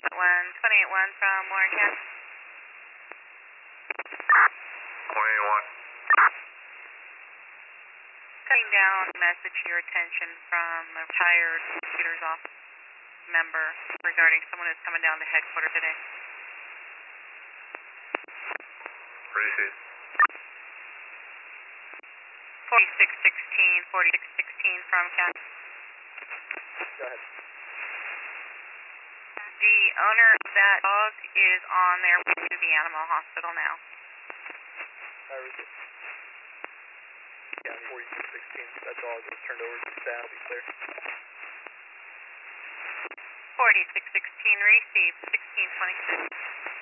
281 from Warren County. 181. Cutting down a message to your attention from a retired computer's office member regarding someone who's coming down to headquarters today. Receive. 4616 from County. Go ahead. The owner of that dog is on their way to the animal hospital now. Receive. County 4616. That dog was turned over to the staff. Be clear. 4616 received 1626.